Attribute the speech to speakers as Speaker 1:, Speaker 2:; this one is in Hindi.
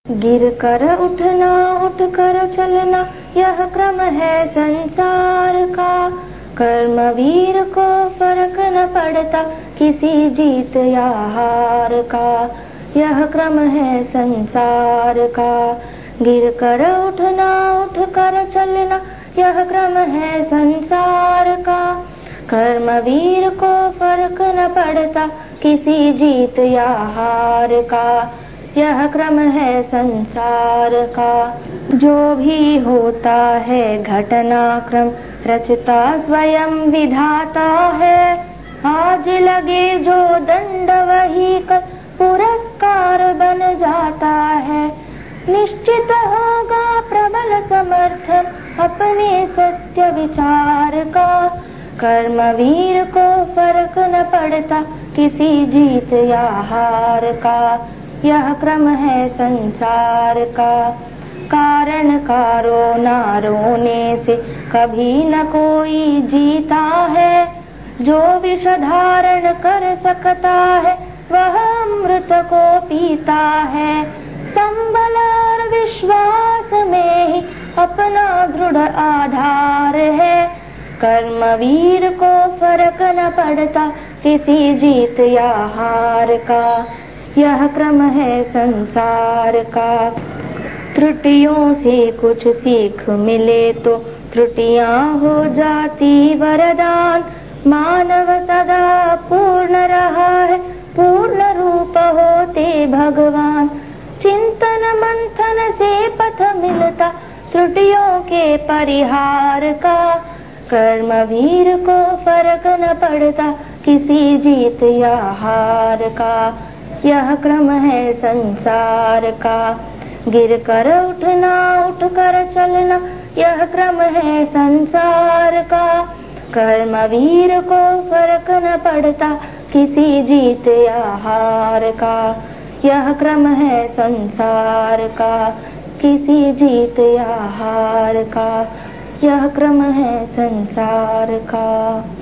Speaker 1: गिर कर उठना, उठ कर चलना, यह क्रम है संसार का। कर्मवीर को फर्क न पड़ता किसी जीत या हार का। यह क्रम है संसार का। गिर कर उठना, उठ कर चलना, यह क्रम है संसार का। कर्मवीर को फर्क न पड़ता किसी जीत या हार का। यह क्रम है संसार का। जो भी होता है घटनाक्रम रचता स्वयं विधाता है। आज लगे जो दंड वही कल पुरस्कार बन जाता है। निश्चित होगा प्रबल समर्थन अपने सत्य विचार का। कर्मवीर को फर्क न पड़ता किसी जीत या हार का। यह क्रम है संसार का। कारण का रोना रोने से कभी न कोई जीता है। जो विष धारण कर सकता है वह अमृत को पीता है। संबल और विश्वास में ही अपना दृढ़ आधार है। कर्मवीर को फर्क न पड़ता किसी जीत या हार का। यह क्रम है संसार का। त्रुटियों से कुछ सीख मिले तो त्रुटियां हो जाती वरदान। मानव सदा पूर्ण रहा है, पूर्ण रूप होते भगवान। चिंतन मंथन से पथ मिलता त्रुटियों के परिहार का। कर्मवीर को फर्क न पड़ता किसी जीत या हार का। यह क्रम है संसार का। गिर कर उठना, उठ कर चलना, यह क्रम है संसार का। कर्मवीर को फर्क न पड़ता किसी जीत या हार का। यह क्रम है संसार का। किसी जीत या हार का। यह क्रम है संसार का।